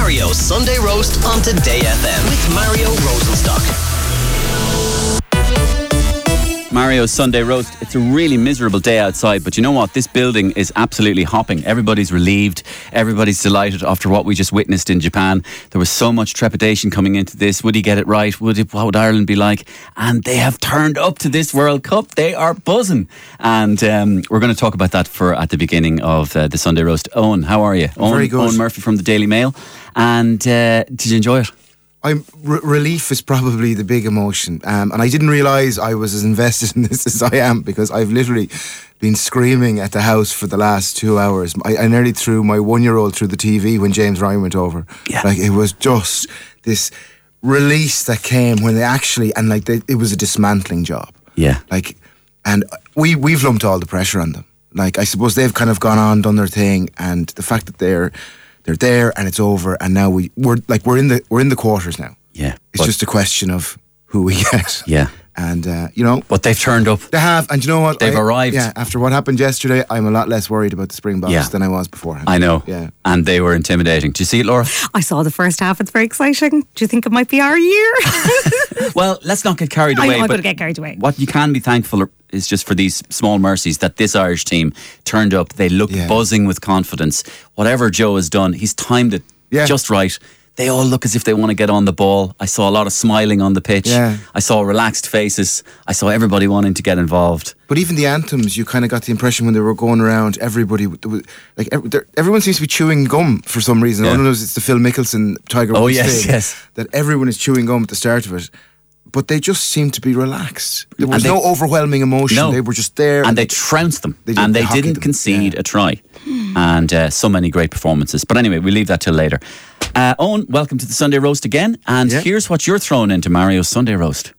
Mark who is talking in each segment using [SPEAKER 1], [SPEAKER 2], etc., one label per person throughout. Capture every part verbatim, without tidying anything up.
[SPEAKER 1] Mario's Sunday Roast on Today F M with Mario Rosenstock.
[SPEAKER 2] Mario's Sunday Roast. It's a really miserable day outside, but you know what? This building is absolutely hopping. Everybody's relieved. Everybody's delighted after what we just witnessed in Japan. There was so much trepidation coming into this. Would he get it right? Would it, what would Ireland be like? And they have turned up to this World Cup. They are buzzing. And um, we're going to talk about that for at the beginning of uh, the Sunday Roast. Owen, how are you? Owen,
[SPEAKER 3] Very good.
[SPEAKER 2] Owen Murphy from the Daily Mail. And uh, did you enjoy it?
[SPEAKER 3] I'm, r- relief is probably the big emotion, um, and I didn't realise I was as invested in this as I am, because I've literally been screaming at the house for the last two hours. I, I nearly threw my one-year-old through the T V when James Ryan went over.
[SPEAKER 2] Yeah.
[SPEAKER 3] Like, it was just this release that came when they actually, and like they, it was a dismantling job.
[SPEAKER 2] Yeah.
[SPEAKER 3] Like, and we we've lumped all the pressure on them. Like, I suppose they've kind of gone on, done their thing, and the fact that they're They're there and it's over, and now we we're like we're in the we're in the quarters now.
[SPEAKER 2] Yeah,
[SPEAKER 3] it's just a question of who we get.
[SPEAKER 2] Yeah,
[SPEAKER 3] and uh, you know,
[SPEAKER 2] but they've turned up.
[SPEAKER 3] They have, and you know what?
[SPEAKER 2] They've
[SPEAKER 3] I,
[SPEAKER 2] arrived.
[SPEAKER 3] Yeah, after what happened yesterday, I'm a lot less worried about the Springboks
[SPEAKER 2] yeah.
[SPEAKER 3] than I was beforehand.
[SPEAKER 2] I know.
[SPEAKER 3] Yeah,
[SPEAKER 2] and they were intimidating. Do you see it, Laura?
[SPEAKER 4] I saw the first half. It's very exciting. Do you think it might be our year?
[SPEAKER 2] Well, let's not get carried away.
[SPEAKER 4] I know, I'm
[SPEAKER 2] but
[SPEAKER 4] going to get carried away.
[SPEAKER 2] What you can be thankful is just for these small mercies that this Irish team turned up. They look
[SPEAKER 3] yeah.
[SPEAKER 2] buzzing with confidence. Whatever Joe has done, he's timed it
[SPEAKER 3] yeah.
[SPEAKER 2] just right. They all look as if they want to get on the ball. I saw a lot of smiling on the pitch.
[SPEAKER 3] Yeah.
[SPEAKER 2] I saw relaxed faces. I saw everybody wanting to get involved.
[SPEAKER 3] But even the anthems, you kind of got the impression when they were going around, everybody, like everyone seems to be chewing gum for some reason.
[SPEAKER 2] Yeah.
[SPEAKER 3] I don't know if it's the Phil Mickelson Tiger
[SPEAKER 2] Oh
[SPEAKER 3] Woods
[SPEAKER 2] yes,
[SPEAKER 3] thing,
[SPEAKER 2] yes.
[SPEAKER 3] that everyone is chewing gum at the start of it. But they just seemed to be relaxed. There was
[SPEAKER 2] they,
[SPEAKER 3] no overwhelming emotion.
[SPEAKER 2] No.
[SPEAKER 3] They were just there.
[SPEAKER 2] And they trounced them.
[SPEAKER 3] They did,
[SPEAKER 2] and they
[SPEAKER 3] they
[SPEAKER 2] didn't
[SPEAKER 3] them.
[SPEAKER 2] concede
[SPEAKER 3] yeah.
[SPEAKER 2] a try. And uh, so many great performances. But anyway, we'll leave that till later. Uh, Owen, welcome to the Sunday Roast again. And
[SPEAKER 3] yeah.
[SPEAKER 2] here's what you're throwing into Mario's Sunday Roast.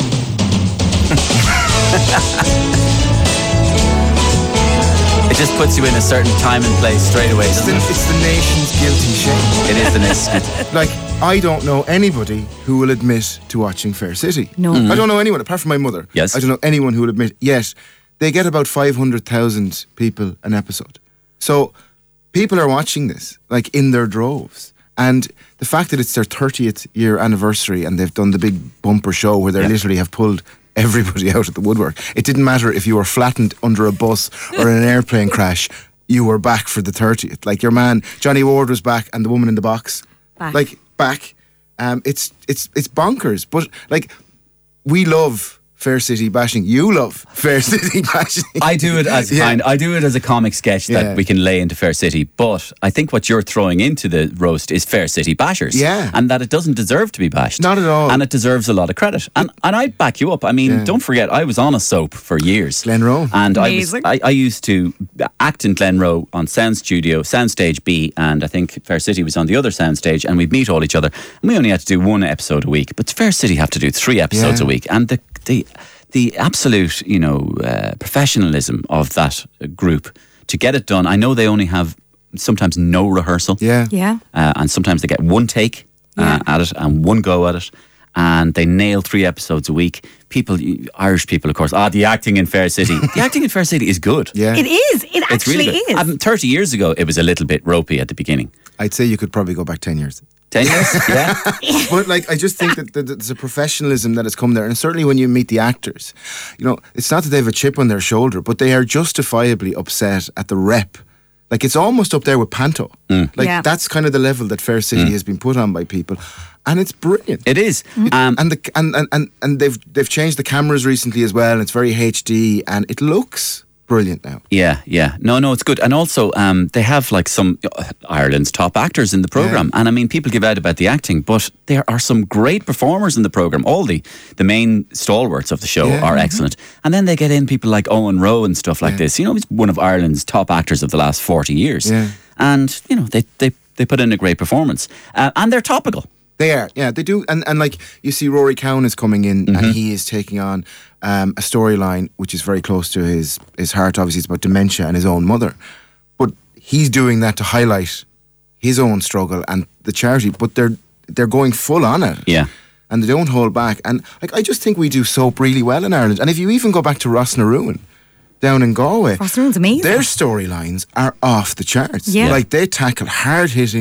[SPEAKER 2] It just puts you in a certain time and place straight away,
[SPEAKER 3] It's
[SPEAKER 2] doesn't
[SPEAKER 3] the,
[SPEAKER 2] it?
[SPEAKER 3] it's the nation's guilty shame.
[SPEAKER 2] It is the nation.
[SPEAKER 3] Like, I don't know anybody who will admit to watching Fair City.
[SPEAKER 4] No.
[SPEAKER 2] Mm-hmm.
[SPEAKER 3] I don't know anyone, apart from my mother.
[SPEAKER 2] Yes.
[SPEAKER 3] I don't know anyone who will admit. Yet, they get about five hundred thousand people an episode. So, people are watching this, like, in their droves. And the fact that it's their thirtieth year anniversary and they've done the big bumper show where they
[SPEAKER 2] yeah.
[SPEAKER 3] literally have pulled everybody out of the woodwork. It didn't matter if you were flattened under a bus or in an airplane crash, you were back for the thirtieth. Like, your man, Johnny Ward, was back, and the woman in the box.
[SPEAKER 4] Back.
[SPEAKER 3] Like, back. Um, it's it's it's bonkers. But, like, we love Fair City bashing. You love Fair City bashing.
[SPEAKER 2] I do it as
[SPEAKER 3] Yeah.
[SPEAKER 2] kind. I do it as a comic sketch that
[SPEAKER 3] Yeah.
[SPEAKER 2] we can lay into Fair City. But I think what you're throwing into the roast is Fair City bashers.
[SPEAKER 3] Yeah.
[SPEAKER 2] And that it doesn't deserve to be bashed.
[SPEAKER 3] Not at all.
[SPEAKER 2] And it deserves a lot of credit. And and I back you up. I mean,
[SPEAKER 3] Yeah.
[SPEAKER 2] don't forget, I was on a soap for years.
[SPEAKER 3] Glenroe.
[SPEAKER 2] And I was
[SPEAKER 4] Amazing.
[SPEAKER 2] I, I used to act in Glenroe on Sound Studio, Soundstage B, and I think Fair City was on the other soundstage, and we'd meet all each other. And we only had to do one episode a week, but Fair City have to do three episodes
[SPEAKER 3] Yeah.
[SPEAKER 2] a week. And the the the absolute, you know, uh, professionalism of that uh, group to get it done. I know they only have sometimes no rehearsal.
[SPEAKER 3] Yeah.
[SPEAKER 4] Yeah.
[SPEAKER 2] Uh, and sometimes they get one take uh,
[SPEAKER 4] Yeah.
[SPEAKER 2] at it and one go at it. And they nail three episodes a week. People, Irish people, of course, ah, the acting in Fair City. The acting in Fair City is good.
[SPEAKER 3] Yeah.
[SPEAKER 4] It is. It
[SPEAKER 2] It's
[SPEAKER 4] actually
[SPEAKER 2] really good.
[SPEAKER 4] is.
[SPEAKER 2] Um, thirty years ago, it was a little bit ropey at the beginning.
[SPEAKER 3] I'd say you could probably go back ten years.
[SPEAKER 2] Ten years? Yeah.
[SPEAKER 3] But, like, I just think that, that there's a professionalism that has come there. And certainly when you meet the actors, you know, it's not that they have a chip on their shoulder, but they are justifiably upset at the rep. Like, it's almost up there with Panto.
[SPEAKER 2] Mm.
[SPEAKER 3] Like,
[SPEAKER 4] Yeah.
[SPEAKER 3] that's kind of the level that Fair City has been put on by people. And it's brilliant.
[SPEAKER 2] It is. Um,
[SPEAKER 3] and the and, and, and, and they've they've changed the cameras recently as well, and it's very H D, and it looks brilliant now.
[SPEAKER 2] Yeah, yeah. No, no, it's good. And also, um, they have like some uh, Ireland's top actors in the programme.
[SPEAKER 3] Yeah.
[SPEAKER 2] And I mean, people give out about the acting, but there are some great performers in the programme. All the, the main stalwarts of the show
[SPEAKER 3] Yeah.
[SPEAKER 2] are excellent. And then they get in people like Owen Rowe and stuff like
[SPEAKER 3] Yeah.
[SPEAKER 2] this. You know, he's one of Ireland's top actors of the last forty years.
[SPEAKER 3] Yeah.
[SPEAKER 2] And, you know, they, they, they put in a great performance. Uh, and they're topical.
[SPEAKER 3] They are, yeah, they do. And, and like, you see Rory Cowan is coming in
[SPEAKER 2] Mm-hmm.
[SPEAKER 3] and he is taking on um, a storyline which is very close to his, his heart. Obviously, it's about dementia and his own mother. But he's doing that to highlight his own struggle and the charity. But they're they're going full on it.
[SPEAKER 2] Yeah.
[SPEAKER 3] And they don't hold back. And like, I just think we do soap really well in Ireland. And if you even go back to Ross na Ruin down in Galway,
[SPEAKER 4] Ross na Ruin's amazing.
[SPEAKER 3] their storylines are off the charts.
[SPEAKER 4] Yeah.
[SPEAKER 3] Like, they tackle hard-hitting,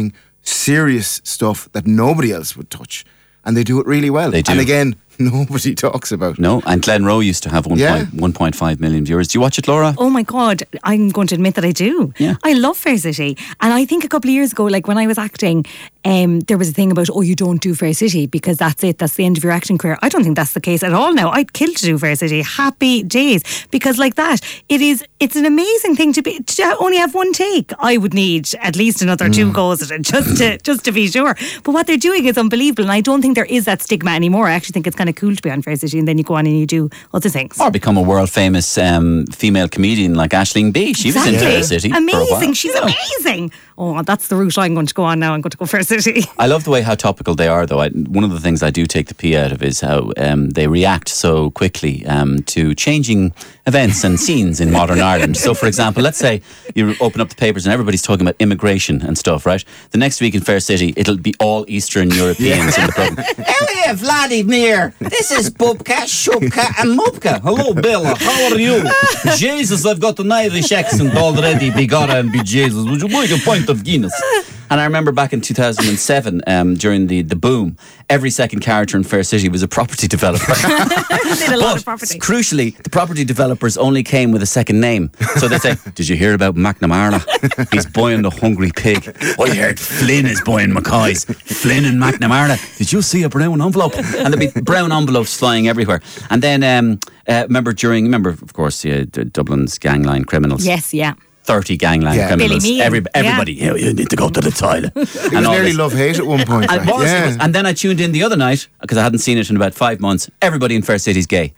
[SPEAKER 3] serious stuff that nobody else would touch. And they do it really well.
[SPEAKER 2] They do.
[SPEAKER 3] And again, nobody talks about.
[SPEAKER 2] No, and Glenroe used to have one
[SPEAKER 3] Yeah.
[SPEAKER 2] point five million viewers. Do you watch it, Laura?
[SPEAKER 4] Oh my God, I'm going to admit that I do.
[SPEAKER 2] Yeah.
[SPEAKER 4] I love Fair City. And I think a couple of years ago, like when I was acting, um, there was a thing about, oh, you don't do Fair City because that's it, that's the end of your acting career. I don't think that's the case at all now. I'd kill to do Fair City. Happy days. Because like that, it is, it's an amazing thing to be, to only have one take. I would need at least another two goes at it just to, just to be sure. But what they're doing is unbelievable. And I don't think there is that stigma anymore. I actually think it's kind of cool to be on Fair City, and then you go on and you do other things.
[SPEAKER 2] Or become a world famous um, female comedian like Aisling B. She was in Fair City. For a while.
[SPEAKER 4] Amazing. She's amazing. Oh, that's the route I'm going to go on now. I'm going to go Fair City.
[SPEAKER 2] I love the way how topical they are, though. I, one of the things I do take the pee out of is how um, they react so quickly um, to changing events and scenes in modern Ireland. So, for example, let's say you open up the papers and everybody's talking about immigration and stuff, right? The next week in Fair City, it'll be all Eastern Europeans in the program.
[SPEAKER 5] Hello, Vladimir. This is Bubka, Shubka, and Mubka. Hello, Bella. How are you? Jesus, I've got an Irish accent already. Be God and be Jesus. Would you make a pint of Guinness?
[SPEAKER 2] And I remember back in two thousand seven, um, during the, the boom, every second character in Fair City was a property developer.
[SPEAKER 4] Did a lot
[SPEAKER 2] But
[SPEAKER 4] of property.
[SPEAKER 2] crucially, the property developers only came with a second name. So they'd say, did you hear about McNamara? He's buying the Hungry Pig. I heard Flynn is buying Mackay's. Flynn and McNamara. Did you see a brown envelope? And there'd be brown envelopes flying everywhere. And then, um, uh, remember during, remember, of course, yeah, Dublin's gangline criminals.
[SPEAKER 4] Yes, yeah.
[SPEAKER 2] thirty gangline
[SPEAKER 3] Yeah.
[SPEAKER 2] criminals.
[SPEAKER 4] Billy Meehan,
[SPEAKER 2] Every,
[SPEAKER 4] yeah.
[SPEAKER 2] everybody, yeah. you need to go to the toilet.
[SPEAKER 3] It was
[SPEAKER 2] And all
[SPEAKER 3] nearly
[SPEAKER 2] this.
[SPEAKER 3] love-hate at one point.
[SPEAKER 2] I
[SPEAKER 3] like,
[SPEAKER 2] was,
[SPEAKER 3] yeah.
[SPEAKER 2] it was. And then I tuned in the other night because I hadn't seen it in about five months. Everybody in Fair City's gay.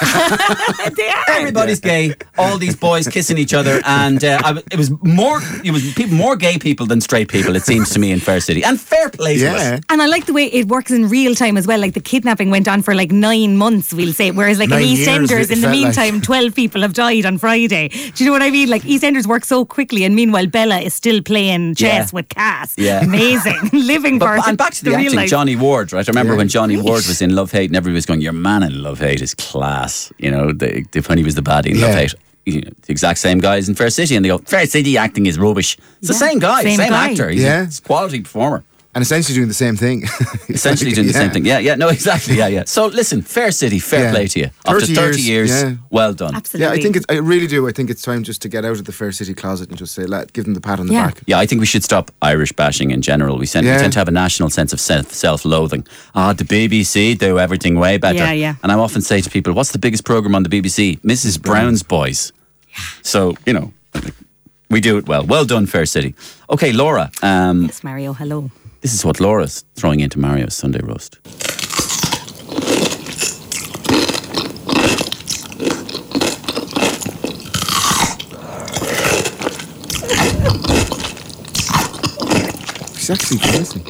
[SPEAKER 4] They are.
[SPEAKER 2] Everybody's gay. All these boys kissing each other, and uh, I, it was more. It was people, more gay people than straight people. It seems to me in Fair City, and fair play to
[SPEAKER 3] Yeah.
[SPEAKER 2] it.
[SPEAKER 4] And I like the way it works in real time as well. Like the kidnapping went on for like nine months, we'll say. Whereas like
[SPEAKER 3] Nine
[SPEAKER 4] in
[SPEAKER 3] years,
[SPEAKER 4] EastEnders,
[SPEAKER 3] it
[SPEAKER 4] in the
[SPEAKER 3] felt like.
[SPEAKER 4] meantime, twelve people have died on Friday. Do you know what I mean? Like EastEnders work so quickly, and meanwhile Bella is still playing chess
[SPEAKER 2] Yeah.
[SPEAKER 4] with Cass.
[SPEAKER 2] Yeah.
[SPEAKER 4] Amazing. Living
[SPEAKER 2] But,
[SPEAKER 4] for
[SPEAKER 2] and back to the,
[SPEAKER 4] real
[SPEAKER 2] acting,
[SPEAKER 4] life.
[SPEAKER 2] Johnny Ward, right? I remember
[SPEAKER 3] Yeah.
[SPEAKER 2] when Johnny Ward was in Love Hate, and everybody was going, "Your man in Love Hate is class." You know, the, the, when he was the baddie in Love
[SPEAKER 3] Yeah.
[SPEAKER 2] Hate. You know, the exact same guys in Fair City, and they go, "Fair City acting is rubbish." It's the
[SPEAKER 4] Yeah.
[SPEAKER 2] same guy,
[SPEAKER 4] Same
[SPEAKER 2] same,
[SPEAKER 4] guy.
[SPEAKER 2] actor. He's
[SPEAKER 3] Yeah.
[SPEAKER 2] a, he's a quality performer.
[SPEAKER 3] And essentially doing the same thing.
[SPEAKER 2] Essentially doing the same thing. Yeah, yeah, no, exactly. Yeah, yeah. So listen, Fair City, fair
[SPEAKER 3] Yeah.
[SPEAKER 2] play to you. After
[SPEAKER 3] thirty
[SPEAKER 2] thirty years,
[SPEAKER 3] years, yeah.
[SPEAKER 2] well done.
[SPEAKER 4] Absolutely.
[SPEAKER 3] Yeah, I think it's, I really do. I think it's time just to get out of the Fair City closet and just say, let, give them the pat on the
[SPEAKER 4] Yeah.
[SPEAKER 3] back.
[SPEAKER 2] Yeah, I think we should stop Irish bashing in general. We, tend,
[SPEAKER 3] Yeah.
[SPEAKER 2] we tend to have a national sense of self, self-loathing. Ah, the B B C do everything way better.
[SPEAKER 4] Yeah, yeah.
[SPEAKER 2] And I often say to people, what's the biggest programme on the B B C? Missus Brown's Boys. So, you know, we do it well. Well done, Fair City. Okay, Laura, um,
[SPEAKER 4] Yes, Mario, hello.
[SPEAKER 2] this is what Laura's throwing into Mario's Sunday roast.
[SPEAKER 3] She's actually dancing.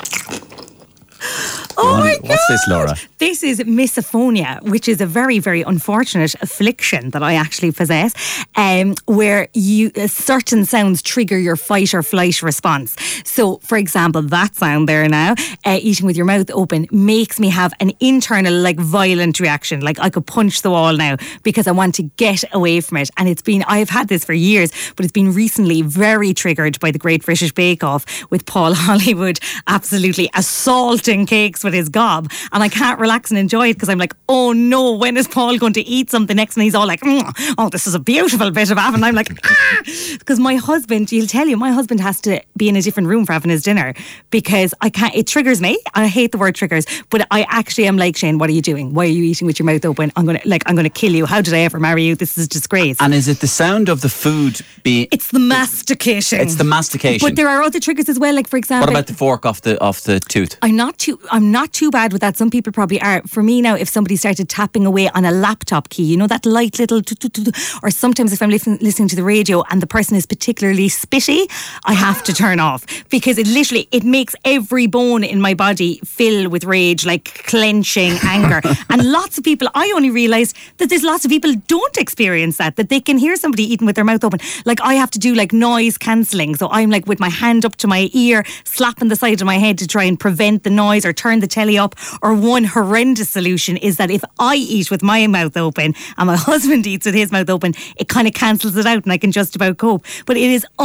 [SPEAKER 4] Oh my God.
[SPEAKER 2] What's this, Laura?
[SPEAKER 4] This is misophonia, which is a very, very unfortunate affliction that I actually possess, um, where you uh, certain sounds trigger your fight or flight response. So, for example, that sound there now, uh, eating with your mouth open, makes me have an internal, like, violent reaction. Like, I could punch the wall now because I want to get away from it. And it's been, I've had this for years, but it's been recently very triggered by the Great British Bake Off with Paul Hollywood absolutely assaulting cakes with his gob, and I can't relax and enjoy it because I'm like, oh no, when is Paul going to eat something next? And he's all like, mm, oh, this is a beautiful bit of ham, and I'm like, ah, because my husband, he'll tell you, my husband has to be in a different room for having his dinner because I can't. It triggers me. I hate the word triggers, but I actually am like, Shane, what are you doing? Why are you eating with your mouth open? I'm gonna like, I'm gonna kill you. How did I ever marry you? This is a disgrace.
[SPEAKER 2] And is it the sound of the food being...
[SPEAKER 4] It's the mastication.
[SPEAKER 2] It's the mastication.
[SPEAKER 4] But there are other triggers as well. Like for example,
[SPEAKER 2] What about the fork off the off the tooth?
[SPEAKER 4] I'm not too I'm not too bad with that. Some people probably are. For me now, if somebody started tapping away on a laptop key, you know, that light little tu- tu- tu- tu- or sometimes if I'm listen, listening to the radio and the person is particularly spitty, I have to turn off because it literally it makes every bone in my body fill with rage, like clenching anger. And lots of people, I only realised that there's lots of people don't experience that, that they can hear somebody eating with their mouth open. Like I have to do like noise cancelling. So I'm like with my hand up to my ear, slapping the side of my head to try and prevent the noise or turn the telly up. Or one horrendous solution is that if I eat with my mouth open and my husband eats with his mouth open, it kind of cancels it out and I can just about cope. But it is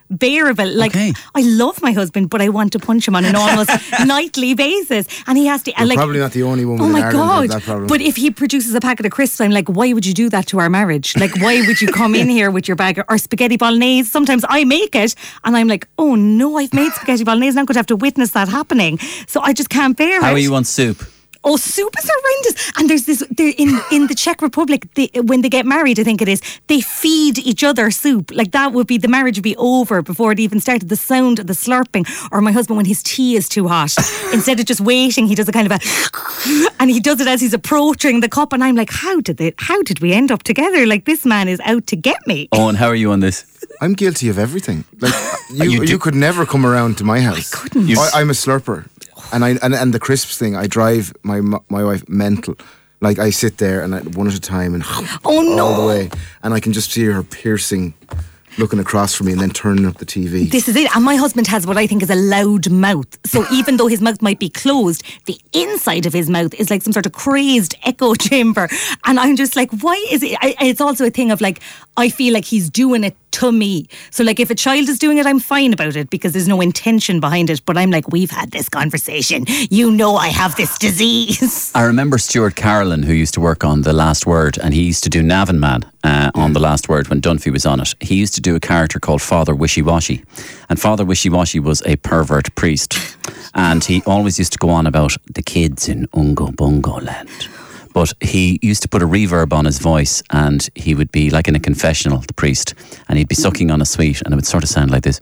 [SPEAKER 4] unbearable. Like,
[SPEAKER 2] Okay.
[SPEAKER 4] I love my husband, but I want to punch him on an almost nightly basis. And he has to.
[SPEAKER 3] You're
[SPEAKER 4] and like,
[SPEAKER 3] probably not the only woman
[SPEAKER 4] oh
[SPEAKER 3] in
[SPEAKER 4] my
[SPEAKER 3] Ireland
[SPEAKER 4] God.
[SPEAKER 3] with that problem.
[SPEAKER 4] But if he produces a packet of crisps, I'm like, why would you do that to our marriage? Like, why would you come in here with your bag of, or spaghetti bolognese? Sometimes I make it and I'm like, oh no, I've made spaghetti bolognese and I'm going to have to witness that happening. So I just can't bear
[SPEAKER 2] How
[SPEAKER 4] it.
[SPEAKER 2] are you on soup?
[SPEAKER 4] Oh, soup is horrendous. And there's this, there in, in the Czech Republic, they, when they get married, I think it is, they feed each other soup. Like that would be, the marriage would be over before it even started. The sound of the slurping. Or my husband, when his tea is too hot, instead of just waiting, he does a kind of a, and he does it as he's approaching the cup. And I'm like, how did they, how did we end up together? Like this man is out to get me.
[SPEAKER 2] Owen, how are you on this?
[SPEAKER 3] I'm guilty of everything. Like you,
[SPEAKER 2] You
[SPEAKER 3] you,
[SPEAKER 2] do-
[SPEAKER 3] could never come around to my house. I
[SPEAKER 4] couldn't.
[SPEAKER 2] You-
[SPEAKER 3] I, I'm a slurper, and I and, and the crisps thing. I drive my my wife mental. Like I sit there and I, one at a time and
[SPEAKER 4] Oh, no.
[SPEAKER 3] all the way, and I can just see her piercing, looking across from me, and then turning up the T V.
[SPEAKER 4] This is it. And my husband has what I think is a loud mouth. So even though his mouth might be closed, the inside of his mouth is like some sort of crazed echo chamber. And I'm just like, why is it? I, it's also a thing of like, I feel like he's doing it to me. So like if a child is doing it, I'm fine about it because there's no intention behind it. But I'm like, we've had this conversation. You know I have this disease.
[SPEAKER 2] I remember Stuart Carolyn, who used to work on The Last Word, and he used to do Navan Man uh, on The Last Word when Dunphy was on it. He used to do a character called Father Wishy Washy. And Father Wishy Washy was a pervert priest. And he always used to go on about the kids in Ungo Bungo land. But he used to put a reverb on his voice and he would be like in a confessional, the priest, and he'd be sucking on a sweet and it would sort of sound like this.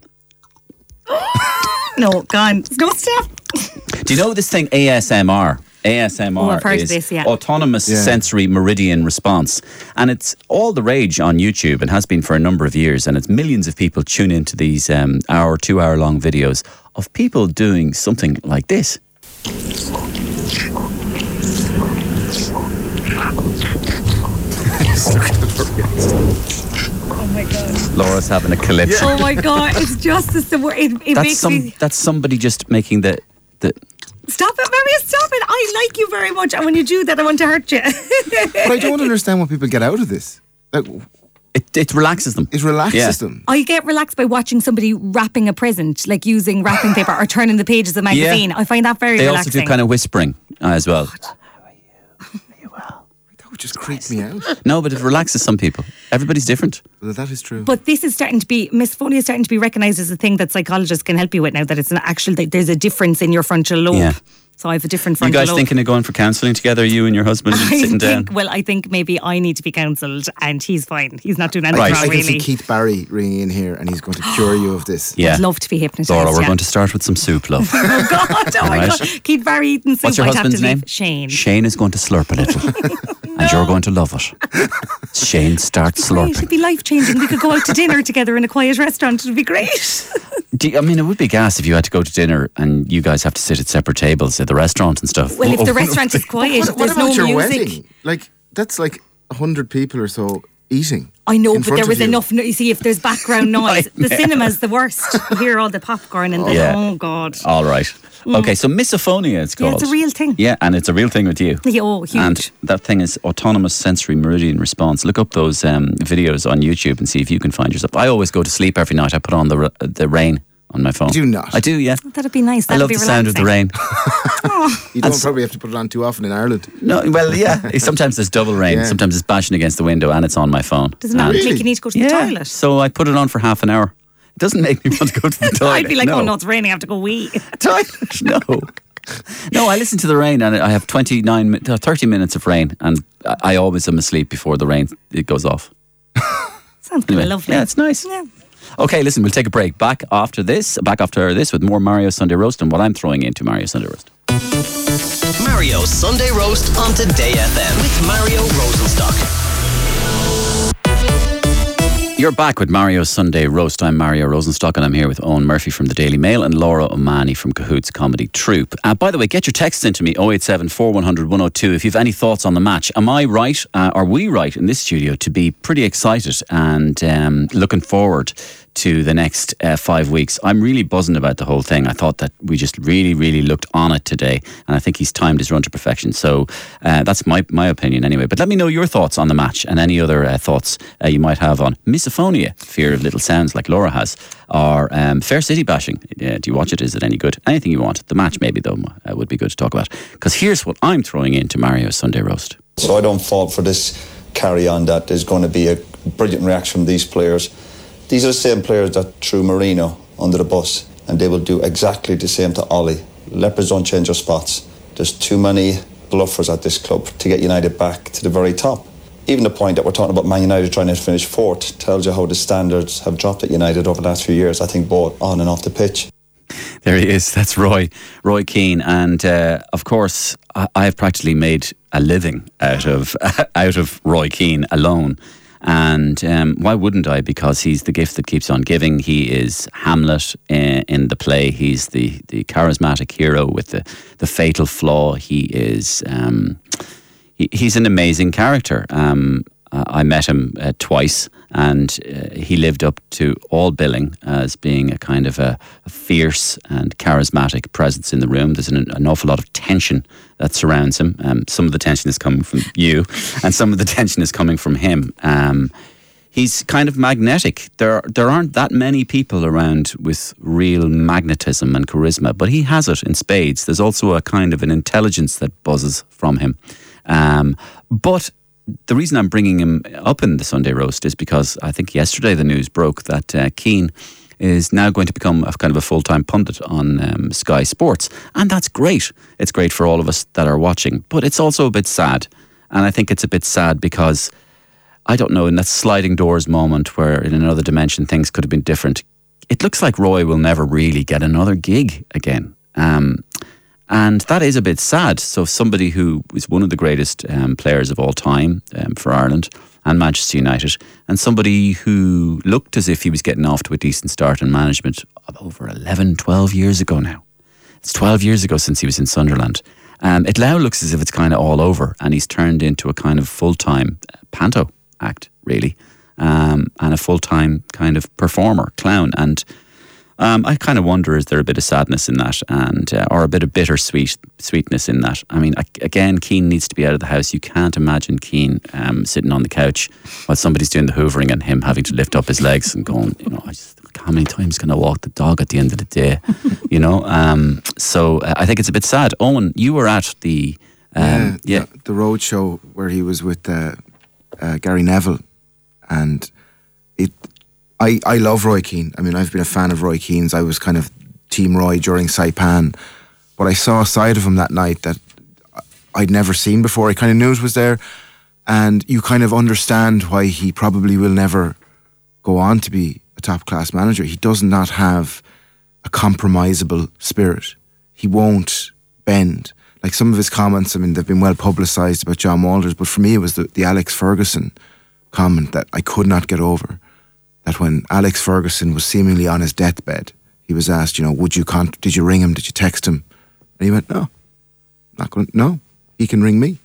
[SPEAKER 4] No, gone. No step.
[SPEAKER 2] Do you know this thing A S M R? A S M R
[SPEAKER 4] Oh, I've heard of
[SPEAKER 2] is
[SPEAKER 4] this, yeah.
[SPEAKER 2] Autonomous
[SPEAKER 3] Yeah.
[SPEAKER 2] Sensory Meridian Response. And it's all the rage on YouTube and has been for a number of years. And it's millions of people tune into these um, hour, two hour long videos of people doing something like this.
[SPEAKER 4] Oh my God.
[SPEAKER 2] Laura's having a calypso.
[SPEAKER 4] Oh my God. It's just as the word. It, it
[SPEAKER 2] That's
[SPEAKER 4] makes
[SPEAKER 2] some.
[SPEAKER 4] me.
[SPEAKER 2] That's somebody just making the the.
[SPEAKER 4] Stop it, Maria, stop it. I like you very much. And when you do that, I want to hurt you.
[SPEAKER 3] But I don't understand what people get out of this. Like
[SPEAKER 2] It, it relaxes them.
[SPEAKER 3] it relaxes
[SPEAKER 2] Yeah.
[SPEAKER 3] them.
[SPEAKER 4] I get relaxed by watching somebody wrapping a present, like using wrapping paper or turning the pages of a magazine.
[SPEAKER 2] Yeah.
[SPEAKER 4] I find that very
[SPEAKER 2] They
[SPEAKER 4] relaxing.
[SPEAKER 2] also do kind of whispering uh, as well.
[SPEAKER 3] That would just creep me out.
[SPEAKER 2] No, but it relaxes some people. Everybody's different.
[SPEAKER 3] Well, that is true.
[SPEAKER 4] But this is starting to be, misophonia is starting to be recognised as a thing that psychologists can help you with now, that it's an actual, that there's a difference in your frontal lobe.
[SPEAKER 2] Yeah.
[SPEAKER 4] So I have a different
[SPEAKER 2] You
[SPEAKER 4] frontal
[SPEAKER 2] guys
[SPEAKER 4] lobe.
[SPEAKER 2] thinking of going for counselling together, you and your husband, and
[SPEAKER 4] I
[SPEAKER 2] sitting
[SPEAKER 4] think,
[SPEAKER 2] down?
[SPEAKER 4] well, I think maybe I need to be counselled and he's fine. He's not doing anything
[SPEAKER 2] Right.
[SPEAKER 4] wrong,
[SPEAKER 3] I can
[SPEAKER 4] really.
[SPEAKER 3] see Keith Barry ringing in here, and he's going to cure you of this.
[SPEAKER 2] Yeah.
[SPEAKER 4] I'd love to be hypnotised.
[SPEAKER 2] Laura, we're
[SPEAKER 4] yeah.
[SPEAKER 2] going to start with some soup, love.
[SPEAKER 4] Oh God! Oh my
[SPEAKER 2] Right.
[SPEAKER 4] God! Keith Barry eating soup.
[SPEAKER 2] What's your
[SPEAKER 4] I'd
[SPEAKER 2] husband's
[SPEAKER 4] have to
[SPEAKER 2] name?
[SPEAKER 4] leave. Shane.
[SPEAKER 2] Shane is going to slurp a little. And you're going to love it. Shane starts
[SPEAKER 4] Great, it'd
[SPEAKER 2] slurping.
[SPEAKER 4] be life changing. We could go out to dinner together in a quiet restaurant. It'd be great.
[SPEAKER 2] Do you, I mean, it would be gas if you had to go to dinner and you guys have to sit at separate tables at the restaurant and stuff.
[SPEAKER 4] Well, if
[SPEAKER 2] Oh,
[SPEAKER 4] the
[SPEAKER 2] oh,
[SPEAKER 4] restaurant is quiet,
[SPEAKER 3] What, what
[SPEAKER 4] there's
[SPEAKER 3] about
[SPEAKER 4] no
[SPEAKER 3] your
[SPEAKER 4] music.
[SPEAKER 3] wedding? Like that's like a hundred people or so eating.
[SPEAKER 4] I know,
[SPEAKER 3] in
[SPEAKER 4] but
[SPEAKER 3] front
[SPEAKER 4] there
[SPEAKER 3] of
[SPEAKER 4] was
[SPEAKER 3] you.
[SPEAKER 4] enough. no- You see, if there's background noise, the
[SPEAKER 2] Nightmare.
[SPEAKER 4] cinema's the worst. You hear all the popcorn and the
[SPEAKER 2] Yeah.
[SPEAKER 4] oh God.
[SPEAKER 2] All right. Okay, so misophonia it's
[SPEAKER 4] Yeah,
[SPEAKER 2] called.
[SPEAKER 4] it's a real thing.
[SPEAKER 2] Yeah, and it's a real thing with you.
[SPEAKER 4] Yeah, oh, huge.
[SPEAKER 2] And that thing is autonomous sensory meridian response. Look up those um, videos on YouTube and see if you can find yourself. I always go to sleep every night. I put on the r- the rain on my phone.
[SPEAKER 3] Do you not?
[SPEAKER 2] I do, yeah.
[SPEAKER 4] That'd be nice.
[SPEAKER 2] I
[SPEAKER 4] That'd
[SPEAKER 2] love
[SPEAKER 4] be
[SPEAKER 2] the sound of the
[SPEAKER 4] relaxing.
[SPEAKER 2] rain.
[SPEAKER 3] You don't probably have to put it on too often in Ireland.
[SPEAKER 2] No, well, yeah. Sometimes there's double rain.
[SPEAKER 3] Yeah.
[SPEAKER 2] Sometimes it's bashing against the window and it's on my phone.
[SPEAKER 4] Does it not
[SPEAKER 2] And-
[SPEAKER 4] make you need to go to
[SPEAKER 2] yeah.
[SPEAKER 4] the toilet?
[SPEAKER 2] So I put it on for half an hour. It doesn't make me want to go to the toilet.
[SPEAKER 4] I'd be like,
[SPEAKER 2] no.
[SPEAKER 4] oh no, it's raining. I have to go wee.
[SPEAKER 2] Toilet? No. No, I listen to the rain and I have twenty-nine, mi- uh, thirty minutes of rain and I I always am asleep before the rain it goes off.
[SPEAKER 4] Sounds kind
[SPEAKER 2] Anyway,
[SPEAKER 4] of lovely.
[SPEAKER 2] yeah, it's nice.
[SPEAKER 4] Yeah.
[SPEAKER 2] Okay, listen, we'll take a break. Back after this, back after this with more Mario Sunday Roast and what I'm throwing into Mario Sunday Roast.
[SPEAKER 1] Mario Sunday Roast on Today F M with Mario Rosenstock.
[SPEAKER 2] You're back with Mario Sunday Roast. I'm Mario Rosenstock and I'm here with Owen Murphy from the Daily Mail and Laura O'Mahony from Cahoots Comedy Troupe. Uh, by the way, get your texts into me, oh eight seven, four one hundred, one oh two, if you have any thoughts on the match. Am I right, uh, are we right in this studio to be pretty excited and um, looking forward to the next uh, five weeks. I'm really buzzing about the whole thing. I thought that we just really, really looked on it today, and I think he's timed his run to perfection. So uh, that's my my opinion anyway. But let me know your thoughts on the match and any other uh, thoughts uh, you might have on misophonia, fear of little sounds like Laura has, or um, Fair City bashing. Uh, do you watch it? Is it any good? Anything you want. The match maybe, though, uh, would be good to talk about. Because here's what I'm throwing into Mario's Sunday Roast.
[SPEAKER 6] So I don't fall for this carry on that there's going to be a brilliant reaction from these players. These are the same players that threw Marino under the bus, and they will do exactly the same to Ollie. Lepers don't change their spots. There's too many bluffers at this club to get United back to the very top. Even the point that we're talking about Man United trying to finish fourth tells you how the standards have dropped at United over the last few years, I think both on and off the pitch.
[SPEAKER 2] There he is. That's Roy, Roy Keane, and uh, of course, I, I have practically made a living out of out of Roy Keane alone. And um, why wouldn't I? Because he's the gift that keeps on giving. He is Hamlet in, in the play. He's the, the charismatic hero with the, the fatal flaw. He is um, he, he's an amazing character. Um, I met him uh, twice, and uh, he lived up to all billing as being a kind of a, a fierce and charismatic presence in the room. There's an, an awful lot of tension that surrounds him. Um, some of the tension is coming from you, and some of the tension is coming from him. Um, he's kind of magnetic. There, there aren't that many people around with real magnetism and charisma, but he has it in spades. There's also a kind of an intelligence that buzzes from him. Um, but the reason I'm bringing him up in the Sunday Roast is because I think yesterday the news broke that uh, Keane is now going to become a kind of a full-time pundit on um, Sky Sports. And that's great. It's great for all of us that are watching. But it's also a bit sad. And I think it's a bit sad because, I don't know, in that sliding doors moment where in another dimension things could have been different, it looks like Roy will never really get another gig again. Um And that is a bit sad. So somebody who is one of the greatest um, players of all time um, for Ireland and Manchester United, and somebody who looked as if he was getting off to a decent start in management over eleven, twelve years ago now. It's twelve years ago since he was in Sunderland. Um, it now looks as if it's kind of all over, and he's turned into a kind of full-time panto act, really, um, and a full-time kind of performer, clown. And Um, I kind of wonder, is there a bit of sadness in that, and uh, or a bit of bittersweet sweetness in that? I mean, again, Keane needs to be out of the house. You can't imagine Keane um, sitting on the couch while somebody's doing the hoovering and him having to lift up his legs and going, you know, I just, how many times can I walk the dog at the end of the day? You know, um, so uh, I think it's a bit sad. Owen, you were at the um,
[SPEAKER 3] yeah,
[SPEAKER 2] yeah.
[SPEAKER 3] the, the road show where he was with uh, uh, Gary Neville, and it. I, I love Roy Keane. I mean, I've been a fan of Roy Keane's. I was kind of Team Roy during Saipan. But I saw a side of him that night that I'd never seen before. I kind of knew it was there. And you kind of understand why he probably will never go on to be a top-class manager. He does not have a compromisable spirit. He won't bend. Like some of his comments, I mean, they've been well publicised about John Walters, but for me it was the, the Alex Ferguson comment that I could not get over. That when Alex Ferguson was seemingly on his deathbed, he was asked, you know, would you con- did you ring him? Did you text him? And he went, no, not going. No, he can ring me.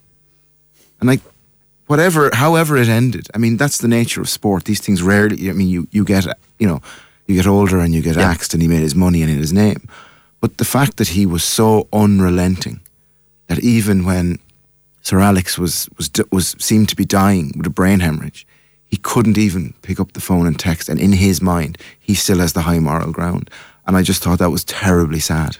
[SPEAKER 3] And like, whatever, however it ended. I mean, that's the nature of sport. These things rarely. I mean, you you get, you know, you get older and you get yeah. axed, and he made his money and in his name. But the fact that he was so unrelenting that even when Sir Alex was was was seemed to be dying with a brain hemorrhage, he couldn't even pick up the phone and text, and in his mind, he still has the high moral ground. And I just thought that was terribly sad.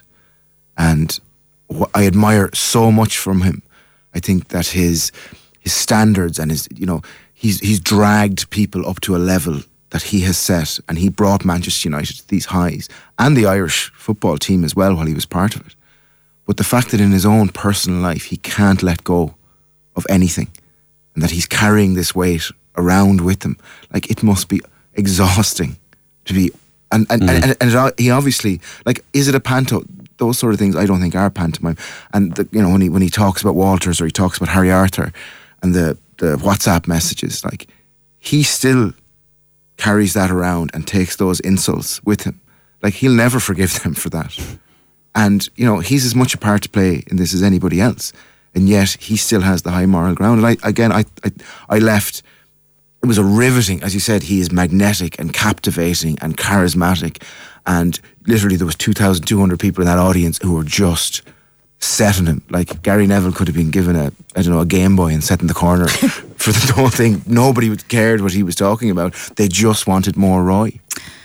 [SPEAKER 3] And I admire so much from him. I think that his his standards and his, you know, he's he's dragged people up to a level that he has set, and he brought Manchester United to these highs, and the Irish football team as well while he was part of it. But the fact that in his own personal life, he can't let go of anything, and that he's carrying this weight around with him, like, it must be exhausting to be, and and, mm-hmm. and, and it, he obviously, like, is it a panto? Those sort of things I don't think are pantomime. And the, you know, when he when he talks about Walters or he talks about Harry Arthur and the, the WhatsApp messages, like, he still carries that around and takes those insults with him. Like, he'll never forgive them for that. And, you know, he's as much a part to play in this as anybody else. And yet he still has the high moral ground. And I, again, I, I, I left it was a riveting, as you said, he is magnetic and captivating and charismatic. And literally there was two thousand two hundred people in that audience who were just set on him. Like Gary Neville could have been given a, I don't know, a Game Boy and set in the corner for the whole thing. Nobody cared what he was talking about. They just wanted more Roy.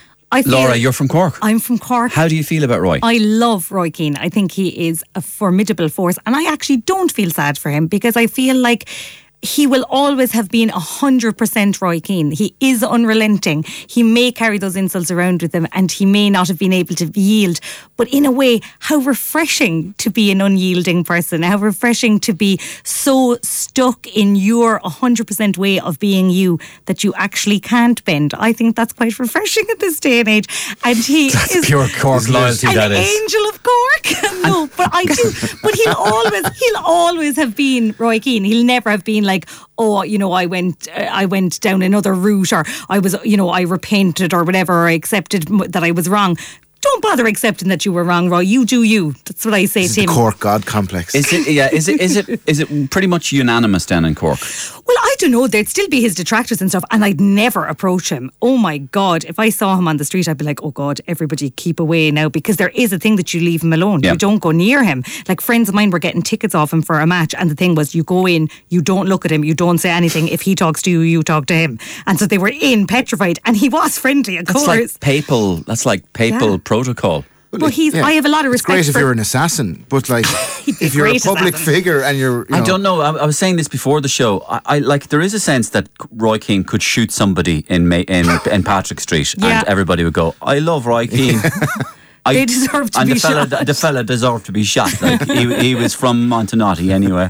[SPEAKER 4] I feel
[SPEAKER 2] Laura, you're from Cork.
[SPEAKER 4] I'm from Cork.
[SPEAKER 2] How do you feel about Roy?
[SPEAKER 4] I love Roy Keane. I think he is a formidable force. And I actually don't feel sad for him because I feel like he will always have been one hundred percent Roy Keane. He is unrelenting. He may carry those insults around with him and he may not have been able to yield. But in a way, how refreshing to be an unyielding person. How refreshing to be so stuck in your one hundred percent way of being you that you actually can't bend. I think that's quite refreshing at this day and age. And he
[SPEAKER 2] That's
[SPEAKER 4] is
[SPEAKER 2] pure Cork loyalty,
[SPEAKER 4] an
[SPEAKER 2] that is.
[SPEAKER 4] angel of Cork. No, but I do. But he'll always, he'll always have been Roy Keane. He'll never have been like, oh, you know, I went, uh, I went down another route, or I was, you know, I repented or whatever, or I accepted m- that I was wrong. Don't bother accepting that you were wrong, Roy. You do you. That's what I say
[SPEAKER 3] This
[SPEAKER 4] to
[SPEAKER 3] is
[SPEAKER 4] him.
[SPEAKER 3] the Cork God complex.
[SPEAKER 2] Is it? Yeah. Is it? Is it? Is it pretty much unanimous down in Cork?
[SPEAKER 4] Well, I don't know. There'd still be his detractors and stuff, and I'd never approach him. Oh my God. If I saw him on the street, I'd be like, oh God, everybody keep away now, because there is a thing that you leave him alone.
[SPEAKER 2] Yeah.
[SPEAKER 4] You don't go near him. Like friends of mine were getting tickets off him for a match, and the thing was, you go in, you don't look at him, you don't say anything. If he talks to you, you talk to him. And so they were in petrified, and he was friendly, of
[SPEAKER 2] That's
[SPEAKER 4] course.
[SPEAKER 2] like papal. That's like papal
[SPEAKER 4] Yeah.
[SPEAKER 2] protocol.
[SPEAKER 4] But he's,
[SPEAKER 3] Yeah.
[SPEAKER 4] I have a lot of
[SPEAKER 3] It's
[SPEAKER 4] respect
[SPEAKER 3] great if
[SPEAKER 4] for
[SPEAKER 3] you're an assassin, but like
[SPEAKER 4] He'd be
[SPEAKER 3] if you're a
[SPEAKER 4] great
[SPEAKER 3] public
[SPEAKER 4] assassin.
[SPEAKER 3] figure and you're, you
[SPEAKER 2] I
[SPEAKER 3] know,
[SPEAKER 2] don't know. I, I was saying this before the show. I, I like there is a sense that Roy Keane could shoot somebody in May, in in Patrick Street,
[SPEAKER 4] Yeah.
[SPEAKER 2] and everybody would go, "I love Roy Keane." I,
[SPEAKER 4] They deserve to
[SPEAKER 2] and
[SPEAKER 4] be
[SPEAKER 2] the fella,
[SPEAKER 4] shot.
[SPEAKER 2] The fella deserved to be shot. Like he, he was from Montenotte anyway,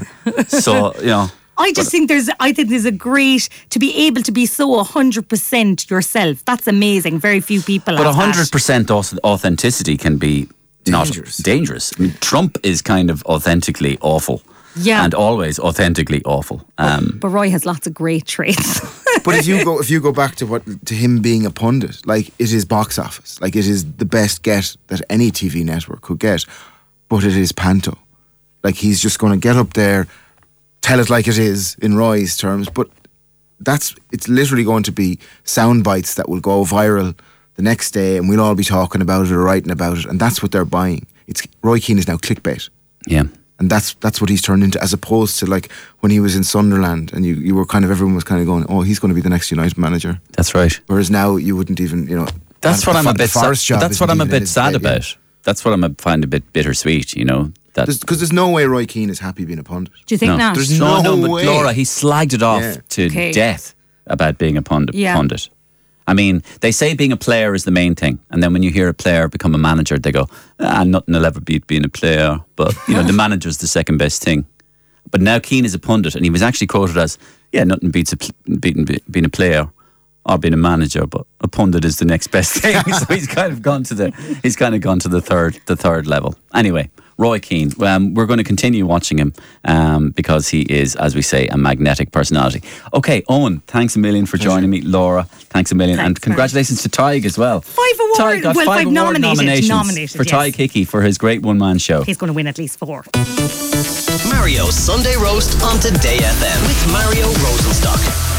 [SPEAKER 2] so you know.
[SPEAKER 4] I just think there's, I think there's a great, to be able to be so one hundred percent yourself. That's amazing. Very few people
[SPEAKER 2] But
[SPEAKER 4] have
[SPEAKER 2] one hundred
[SPEAKER 4] that.
[SPEAKER 2] percent authenticity can be
[SPEAKER 3] Dangerous.
[SPEAKER 2] not dangerous. I mean, Trump is kind of authentically awful.
[SPEAKER 4] Yeah.
[SPEAKER 2] And always authentically awful. Um,
[SPEAKER 4] But Roy has lots of great traits.
[SPEAKER 3] But if you go, if you go back to what to him being a pundit, like it is box office, like it is the best get that any T V network could get, but it is panto. Like he's just going to get up there, tell it like it is in Roy's terms, but that's it's literally going to be sound bites that will go viral the next day, and we'll all be talking about it or writing about it, and that's what they're buying. It's Roy Keane is now clickbait.
[SPEAKER 2] yeah.
[SPEAKER 3] And that's that's what he's turned into, as opposed to like when he was in Sunderland and you, you were kind of, everyone was kind of going, oh, he's going to be the next United manager.
[SPEAKER 2] That's right.
[SPEAKER 3] Whereas now you wouldn't even, you know.
[SPEAKER 2] That's
[SPEAKER 3] the-
[SPEAKER 2] what
[SPEAKER 3] the
[SPEAKER 2] I'm
[SPEAKER 3] Fo-
[SPEAKER 2] a
[SPEAKER 3] the
[SPEAKER 2] bit
[SPEAKER 3] Forest
[SPEAKER 2] sad.
[SPEAKER 3] job
[SPEAKER 2] That's
[SPEAKER 3] isn't
[SPEAKER 2] what I'm a
[SPEAKER 3] even in
[SPEAKER 2] bit
[SPEAKER 3] his
[SPEAKER 2] sad
[SPEAKER 3] head yet.
[SPEAKER 2] about. That's what I'm a, find a bit bittersweet, you know. That
[SPEAKER 3] Because there's no way Roy Keane is happy being a pundit.
[SPEAKER 4] Do you think
[SPEAKER 2] no,
[SPEAKER 4] not?
[SPEAKER 3] There's
[SPEAKER 2] no,
[SPEAKER 3] no
[SPEAKER 2] no, but
[SPEAKER 3] way.
[SPEAKER 2] Laura, he slagged it off
[SPEAKER 3] Yeah.
[SPEAKER 2] to
[SPEAKER 4] Okay.
[SPEAKER 2] death about being a pundit.
[SPEAKER 4] Yeah.
[SPEAKER 2] pundit. I mean, they say being a player is the main thing, and then when you hear a player become a manager, they go, "Ah, nothing will ever beat being a player." But you know, the manager's the second best thing. But now Keane is a pundit, and he was actually quoted as, "Yeah, nothing beats a pl- beating be- being a player or being a manager, but a pundit is the next best thing." So he's kind of gone to the he's kind of gone to the third the third level. Anyway, Roy Keane. Um, we're going to continue watching him um, because he is, as we say, a magnetic personality. Okay, Owen, thanks a million for joining me. Laura, thanks a million,
[SPEAKER 4] Thanks
[SPEAKER 2] and
[SPEAKER 4] very
[SPEAKER 2] congratulations to Tig as well.
[SPEAKER 4] Five award-
[SPEAKER 2] Tig got
[SPEAKER 4] well,
[SPEAKER 2] five,
[SPEAKER 4] five
[SPEAKER 2] award
[SPEAKER 4] nominated-
[SPEAKER 2] nominations
[SPEAKER 4] nominated,
[SPEAKER 2] for
[SPEAKER 4] yes.
[SPEAKER 2] Tig Hickey for his great one man show.
[SPEAKER 4] He's going to win at least four.
[SPEAKER 1] Mario's Sunday Roast on Today F M with Mario Rosenstock.